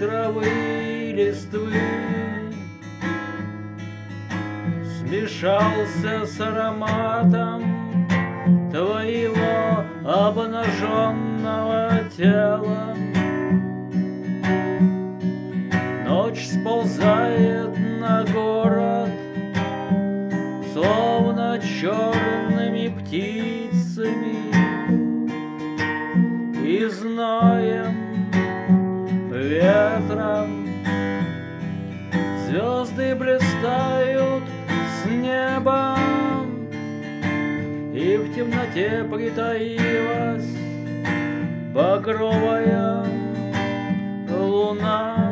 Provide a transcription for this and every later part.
травы и листвы смешался с ароматом твоего обнаженного тела. Ночь сползает на город, словно черными птицами, и зноем, ветром звезды блистают с неба, и в темноте притаилась багровая луна.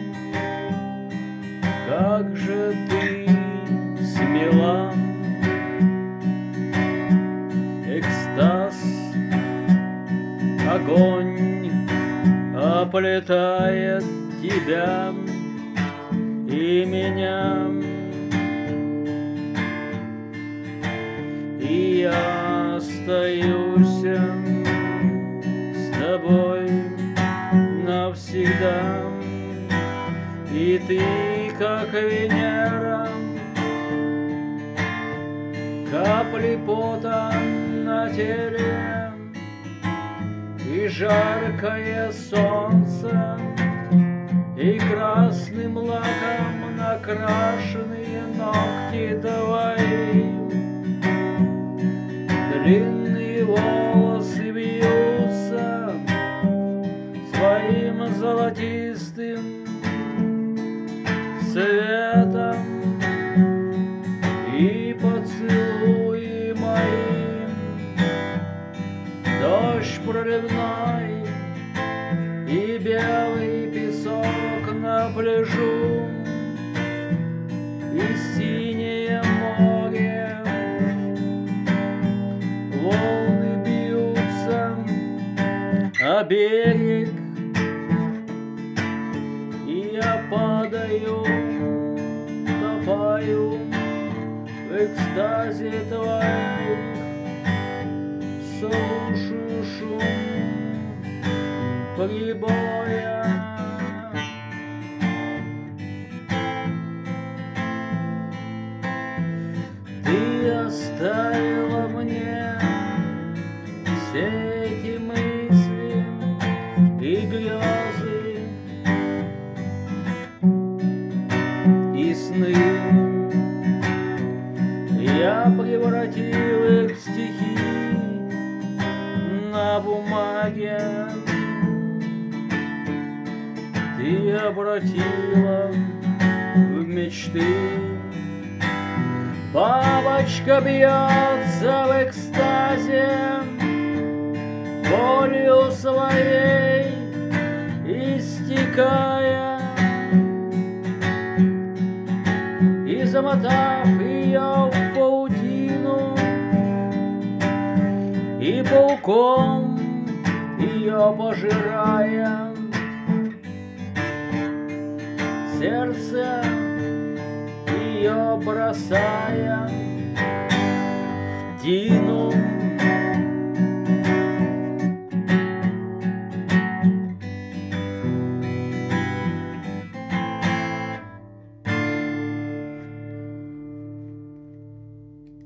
Как же ты смела, экстаз, огонь оплетает тебя и меня, и я остаюсь с тобой навсегда. И ты, как Венера, капли пота на теле, и жаркое солнце, и красным лаком накрашенные ногти твои. Длинные волосы бьются своим золотистым светом, и поцелуи мои дождь проливной, и белый песок на пляжу, и синее море. Волны бьются о берег, и я падаю, утопаю в экстазе твоих. Слушаю шум прибоя. Ты оставила мне все эти мысли и грезы, и сны. Я превратил их в стихи на бумаге. Ты обратила в мечты. Бабочка бьется в экстазе болью своей, истекая, и замотав ее в паутину, и пауком ее пожирая, сердце ее бросая в дин.